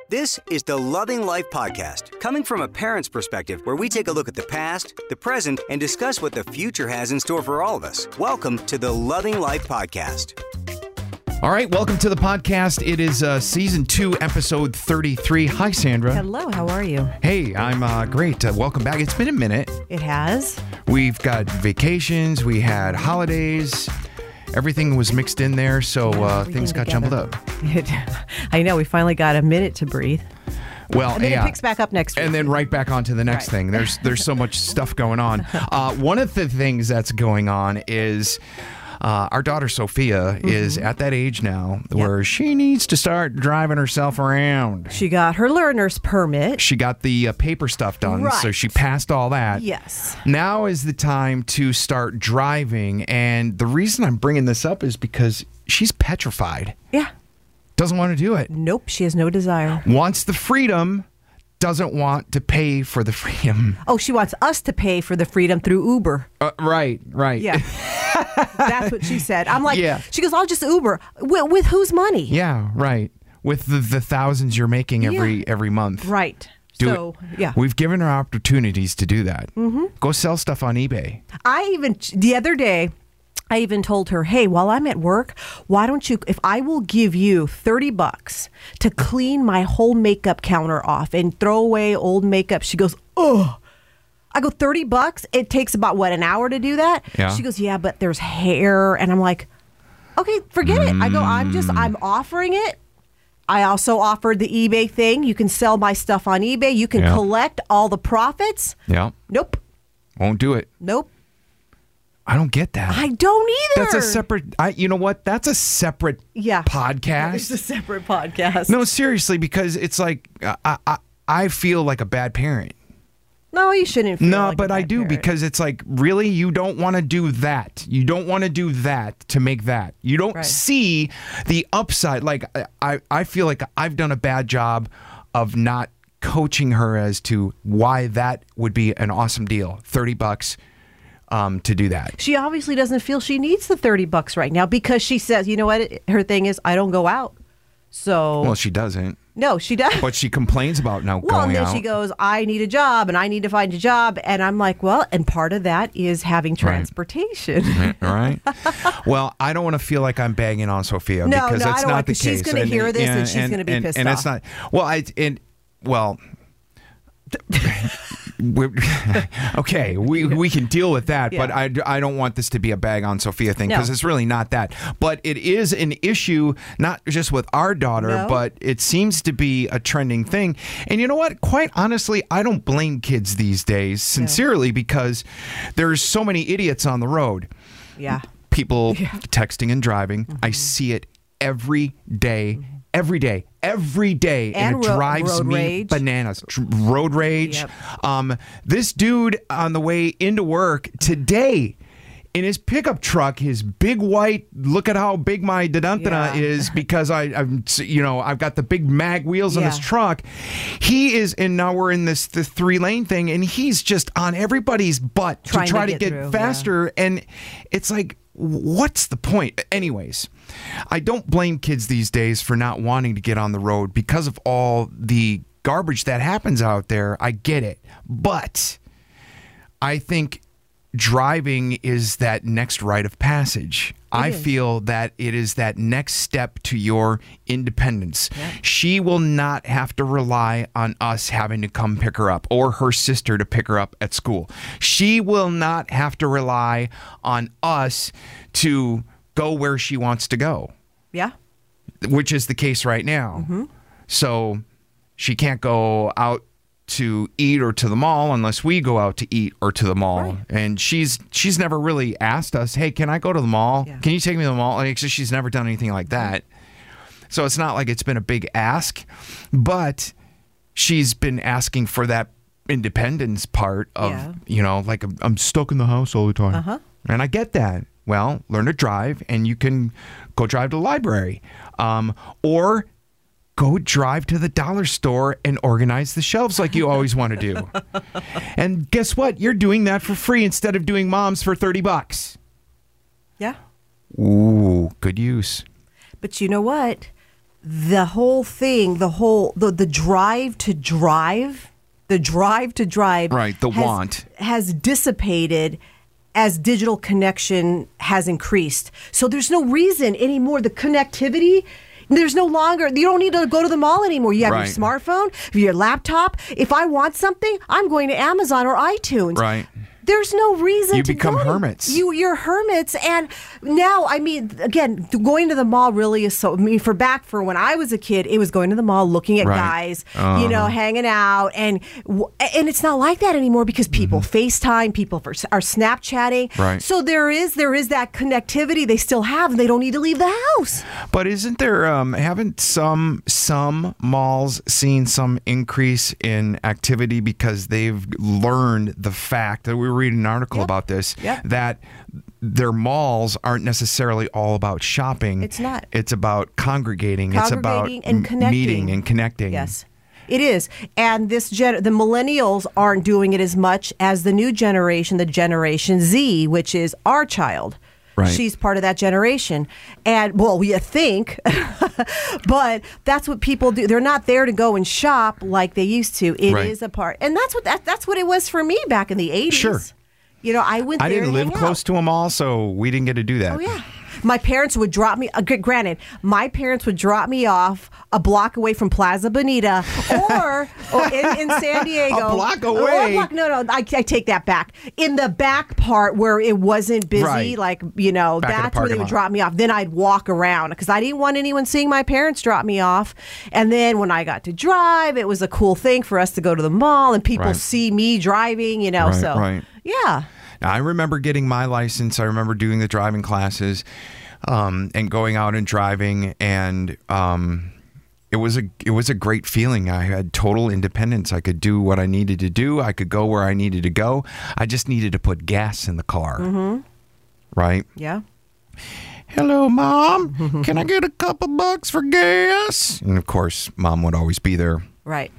This is the Loving Life Podcast, coming from a parent's perspective where we take a look at the past, the present, and discuss what the future has in store for all of us. Welcome to the Loving Life Podcast. All right, welcome to the podcast. It is Season 2, Episode 33. Hi, Sandra. Hello, how are you? Hey, I'm great. Welcome back. It's been a minute. It has. We've got vacations. We had holidays. Everything was mixed in there, so things got jumbled up. I know. We finally got a minute to breathe. Well, and then it picks back up next week. And then right back on to the next thing. There's so much stuff going on. One of the things that's going on is our daughter Sophia is at that age now where she needs to start driving herself around. She got her learner's permit. She got the paper stuff done, so she passed all that. Yes. Now is the time to start driving, and the reason I'm bringing this up is because she's petrified. Yeah. Doesn't want to do it. Nope, she has no desire. Wants the freedom, doesn't want to pay for the freedom. Oh, she wants us to pay for the freedom through Uber. Right. Yeah. That's what she said. I'm like, she goes, I'll just Uber. With whose money? Yeah, right. With the thousands you're making every month. Right. We've given her opportunities to do that. Go sell stuff on eBay. The other day, I even told her, hey, while I'm at work, why don't you, if I will give you $30 to clean my whole makeup counter off and throw away old makeup, she goes, oh. I go, $30? It takes about, an hour to do that? Yeah. She goes, yeah, but there's hair. And I'm like, okay, forget it. I go, I'm offering it. I also offered the eBay thing. You can sell my stuff on eBay. You can collect all the profits. Yeah. Nope. Won't do it. Nope. I don't get that. I don't either. That's a separate, you know what? That's a separate podcast. It's a separate podcast. No, seriously, because it's like, I feel like a bad parent. No, you shouldn't feel like but a I bad do, parent. because it's like, really? You don't want to do that. You don't want to do that to make that. You don't see the upside. Like, I feel like I've done a bad job of not coaching her as to why that would be an awesome deal. $30 to do that. She obviously doesn't feel she needs the $30 right now because she says, you know what? Her thing is, I don't go out. So. Well, she doesn't. No, she does. But she complains about going out. Well, and then she goes, I need a job and I need to find a job. And I'm like, well, and part of that is having transportation. Right. Well, I don't want to feel like I'm bagging on Sophia because that's not the case. She's going to hear this and she's going to be pissed off. And it's not. Well, okay, we can deal with that, but I don't want this to be a bag on Sophia thing because it's really not that. But it is an issue, not just with our daughter, but it seems to be a trending thing. And you know what? Quite honestly, I don't blame kids these days, sincerely, because there's so many idiots on the road. Yeah. People texting and driving. I see it every day. Every day, and it drives me bananas. Road rage. Yep. This dude on the way into work today, in his pickup truck, his big white. Look at how big my Dodantana is because I've got the big mag wheels on this truck. He is, and now we're in the 3-lane thing, and he's just on everybody's butt to try to get faster, and it's like, what's the point? Anyways, I don't blame kids these days for not wanting to get on the road because of all the garbage that happens out there. I get it. But I think driving is that next rite of passage. I feel that it is that next step to your independence. Yeah. She will not have to rely on us having to come pick her up or her sister to pick her up at school. She will not have to rely on us to go where she wants to go. Yeah. Which is the case right now. Mm-hmm. So she can't go out to eat or to the mall unless we go out to eat or to the mall. Right. And she's never really asked us, hey, can I go to the mall? Yeah. Can you take me to the mall? Like, she's never done anything like that. So it's not like it's been a big ask, but she's been asking for that independence part of, like I'm stuck in the house all the time. Uh-huh. And I get that. Well, learn to drive and you can go drive to the library. Or go drive to the dollar store and organize the shelves like you always want to do. And guess what? You're doing that for free instead of doing Mom's for $30. Yeah. Ooh, good use. But you know what? the whole thing, the drive to drive, right, has dissipated as digital connection has increased. So there's no reason anymore. The connectivity, there's no longer, you don't need to go to the mall anymore. You have your smartphone, your laptop. If I want something, I'm going to Amazon or iTunes. Right. There's no reason you become hermits. You're hermits. And now, I mean, again, going to the mall really is so, I mean, for when I was a kid, it was going to the mall, looking at guys, hanging out. And it's not like that anymore because people FaceTime, people are Snapchatting. Right. So there is that connectivity they still have, and they don't need to leave the house. But isn't there, haven't some malls seen some increase in activity because they've learned the fact that we were reading an article about this, that their malls aren't necessarily all about shopping. It's not. It's about congregating. It's about and connecting. Meeting and connecting. Yes, it is. And the millennials aren't doing it as much as the new generation, the Generation Z, which is our child. Right. She's part of that generation. And, well, you think, but that's what people do. They're not there to go and shop like they used to. It is a part. And that's what it was for me back in the 80s. Sure. You know, I went there. I didn't live close to a mall, so we didn't get to do that. Oh, yeah. My parents would drop me, granted, my parents would drop me off a block away from Plaza Bonita or in San Diego. A block away? No, I take that back. In the back part where it wasn't busy, back that's where they would drop me off. Then I'd walk around because I didn't want anyone seeing my parents drop me off. And then when I got to drive, it was a cool thing for us to go to the mall and people see me driving, yeah. Now, I remember getting my license. I remember doing the driving classes and going out and driving, and it was a great feeling. I had total independence. I could do what I needed to do. I could go where I needed to go. I just needed to put gas in the car. Mm-hmm. Right? Yeah. Hello, Mom. Can I get a couple bucks for gas? And of course, Mom would always be there. Right.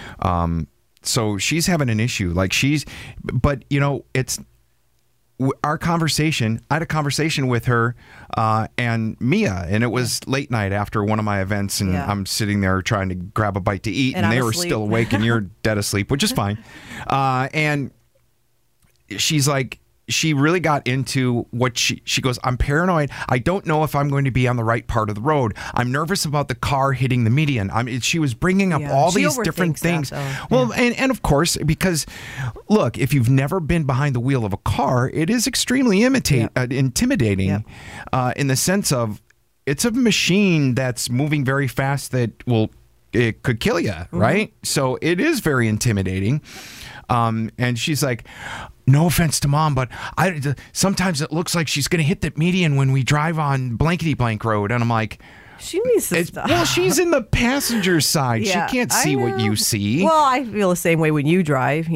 So she's having an issue. But it's our conversation. I had a conversation with her and Mia, and it was late night after one of my events, and I'm sitting there trying to grab a bite to eat, and they were still awake, and you're dead asleep, which is fine. And she's like, she really got into what she goes, I'm paranoid. I don't know if I'm going to be on the right part of the road. I'm nervous about the car hitting the median. She was bringing up all these different things. Well, and of course, because look, if you've never been behind the wheel of a car, it is extremely intimidating in the sense of it's a machine that's moving very fast that it could kill you, right? So it is very intimidating. And she's like, no offense to Mom, but sometimes it looks like she's going to hit the median when we drive on blankety blank road. And I'm like, she needs to stop. Well, she's in the passenger side. She can't see what you see. Well, I feel the same way when you drive,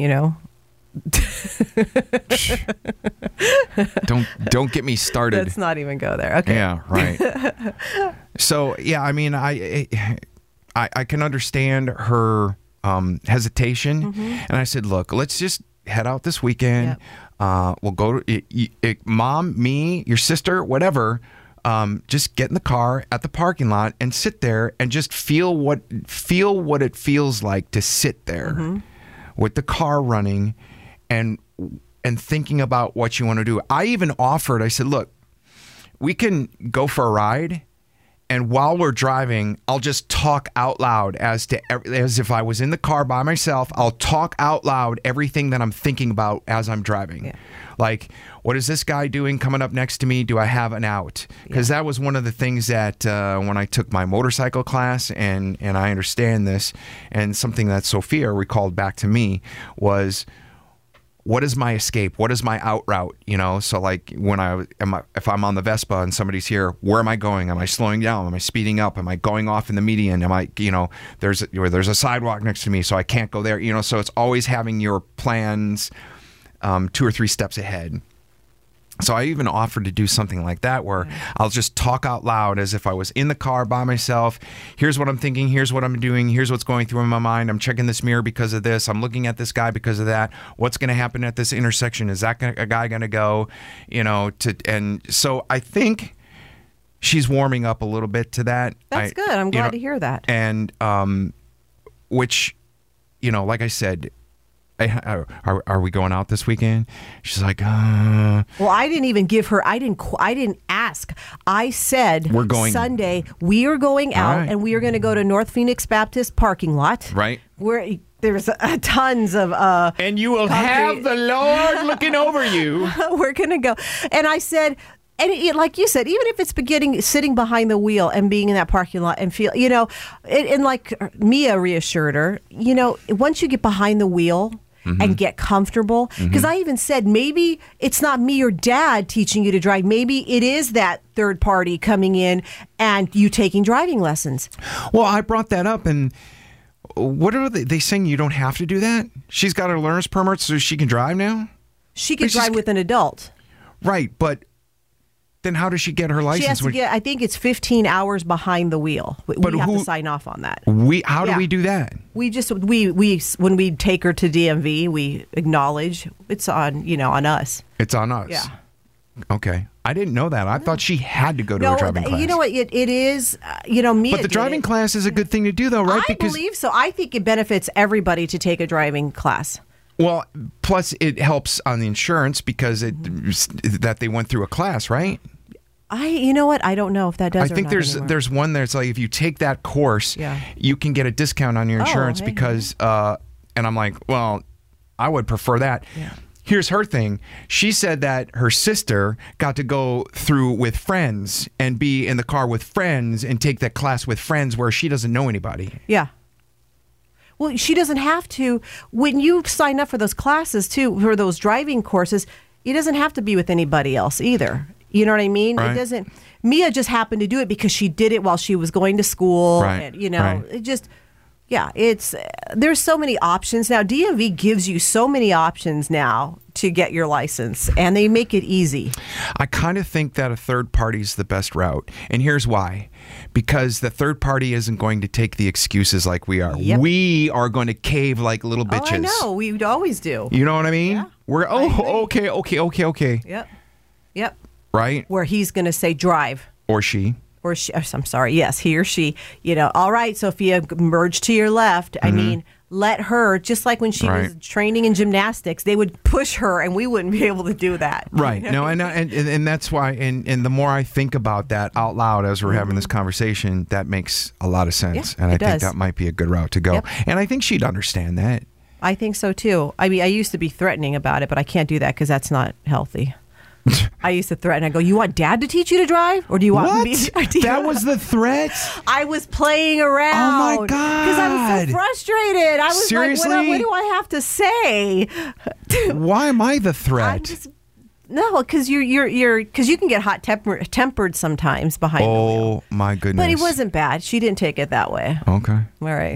Don't get me started. Let's not even go there. Okay. Yeah, right. So, yeah, I mean, I can understand her hesitation. And I said, look, let's just head out this weekend. We'll go to Mom, me, your sister, whatever. Just get in the car at the parking lot and sit there and just feel what it feels like to sit there with the car running and thinking about what you want to do. I even offered, I said, look, we can go for a ride. And while we're driving, I'll just talk out loud as if I was in the car by myself. I'll talk out loud everything that I'm thinking about as I'm driving. Yeah. Like, what is this guy doing coming up next to me? Do I have an out? Because that was one of the things that when I took my motorcycle class, and I understand this, and something that Sophia recalled back to me was, what is my escape? What is my out route? So like if I'm on the Vespa and somebody's here, where am I going? Am I slowing down? Am I speeding up? Am I going off in the median? Am I, there's a sidewalk next to me, so I can't go there. So it's always having your plans 2 or 3 steps ahead. So I even offered to do something like that where I'll just talk out loud as if I was in the car by myself. Here's what I'm thinking. Here's what I'm doing. Here's what's going through in my mind. I'm checking this mirror because of this. I'm looking at this guy because of that. What's going to happen at this intersection? Is that a guy going to go, and so I think she's warming up a little bit to that. That's good. I'm glad to hear that. And which, like I said, are we going out this weekend? She's like, Well, I didn't even give her. I didn't ask. I said we're going Sunday. We are going out, and we are going to go to North Phoenix Baptist parking lot. Right. Where there's tons of and you will have the Lord looking over you. We're going to go, and I said. And like you said, even if it's sitting behind the wheel and being in that parking lot and feel, and like Mia reassured her, once you get behind the wheel and get comfortable, because I even said, maybe it's not me or dad teaching you to drive. Maybe it is that third party coming in and you taking driving lessons. Well, I brought that up, and what are they saying? You don't have to do that? She's got her learner's permit, so she can drive now? She can drive with an adult. Right, but then how does she get her license? She has to get, I think it's 15 hours behind the wheel. We have to sign off on that. How do we do that? We when we take her to DMV, we acknowledge it's on, on us. It's on us. Yeah. Okay. I didn't know that. I thought she had to go to a driving class. You know what? It is, me. But the driving class is a good thing to do, though, right? I believe so. I think it benefits everybody to take a driving class. Well, plus it helps on the insurance because that they went through a class, right? You know what? I don't know if that does. I think there's one that's like if you take that course, you can get a discount on your insurance because. And I'm like, well, I would prefer that. Yeah. Here's her thing. She said that her sister got to go through with friends and be in the car with friends and take that class with friends where she doesn't know anybody. Yeah. Well, she doesn't have to. When you sign up for those classes, too, for those driving courses, it doesn't have to be with anybody else either. You know what I mean? Right. It doesn't. Mia just happened to do it because she did it while she was going to school. Right. And, it just, there's so many options now. DMV gives you so many options now to get your license, and they make it easy. I kind of think that a third party is the best route, and here's why. Because the third party isn't going to take the excuses like we are. Yep. We are going to cave like little bitches. Oh, I know. We always do. You know what I mean? Yeah. We're, okay. Yep. Right? Where he's going to say drive. Or she. I'm sorry. Yes, he or she. All right, Sophia, merge to your left. I mean, let her, just like when she was training in gymnastics, they would push her and we wouldn't be able to do that. Right. No, and that's why, and the more I think about that out loud as we're having this conversation, that makes a lot of sense. Yeah, and I think that might be a good route to go. Yep. And I think she'd understand that. I think so, too. I mean, I used to be threatening about it, but I can't do that because that's not healthy. I used to threaten. I go, you want Dad to teach you to drive? Or do you want me to? That was the threat? I was playing around. Oh, my God. Because I was so frustrated. I was Seriously? like, what do I have to say? Why am I the threat? No, because because you can get hot tempered sometimes behind the wheel. Oh, my goodness. But it wasn't bad. She didn't take it that way. Okay. All right.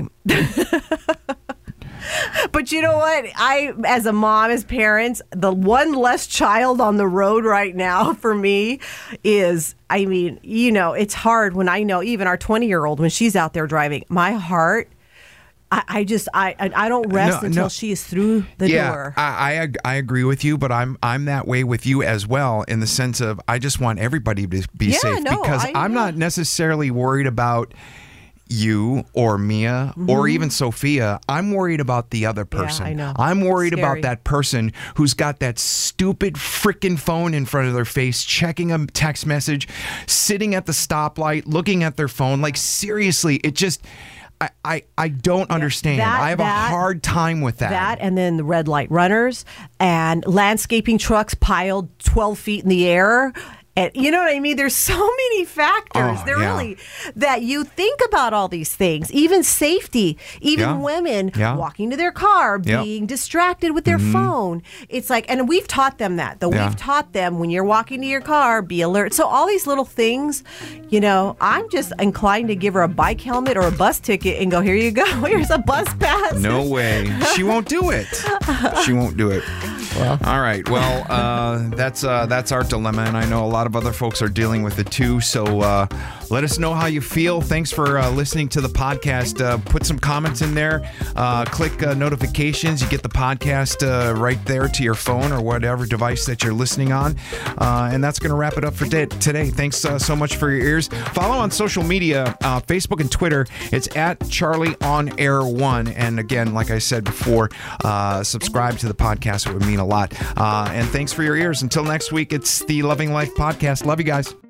But you know what? As a mom, as parents, the one less child on the road right now for me is, it's hard when I know even our 20-year-old, when she's out there driving, my heart, I don't rest until she is through the door. I agree with you, but I'm that way with you as well in the sense of I just want everybody to be safe because I'm not necessarily worried about you or Mia or even Sophia. I'm worried about the other person. Yeah, I know. I'm worried about that person who's got that stupid freaking phone in front of their face, checking a text message, sitting at the stoplight, looking at their phone. Like, seriously, it just... I don't understand. I have a hard time with that. That and then the red light runners and landscaping trucks piled 12 feet in the air. And you know what I mean? There's so many factors. Really that you think about all these things, even safety, even women walking to their car, being distracted with their phone. It's like, and we've taught them that. We've taught them when you're walking to your car, be alert. So all these little things, I'm just inclined to give her a bike helmet or a bus ticket and go, here you go. Here's a bus pass. No way. She won't do it. She won't do it. Well, all right. Well, that's our dilemma, and I know a lot of other folks are dealing with it too. So Let us know how you feel. Thanks for listening to the podcast. Put some comments in there. Click notifications. You get the podcast right there to your phone or whatever device that you're listening on. And that's going to wrap it up for today. Thanks so much for your ears. Follow on social media, Facebook and Twitter. It's at CharlieOnAir1. And again, like I said before, subscribe to the podcast. It would mean a lot. And thanks for your ears. Until next week, it's the Loving Life Podcast. Love you guys.